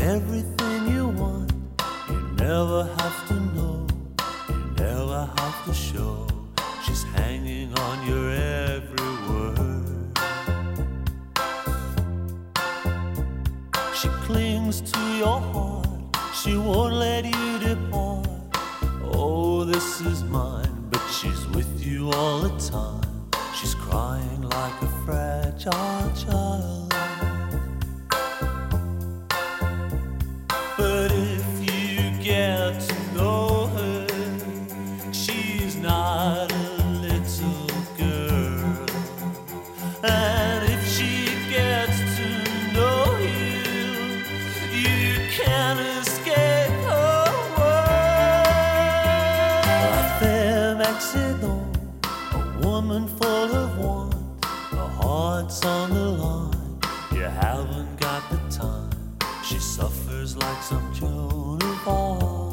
everything you want. You never have to know, you never have to show. She's hanging on your every word. She clings to your heart, she won't let you depart. Oh, this is mine, but she's with you all the time. She's crying like a fragile child. But if you get to know her, she's not a little girl. And if she gets to know you, you can't escape her world. A femme accident, a woman full of want, her heart's on the line, you haven't got the time. She suffers like some Joan of Arc.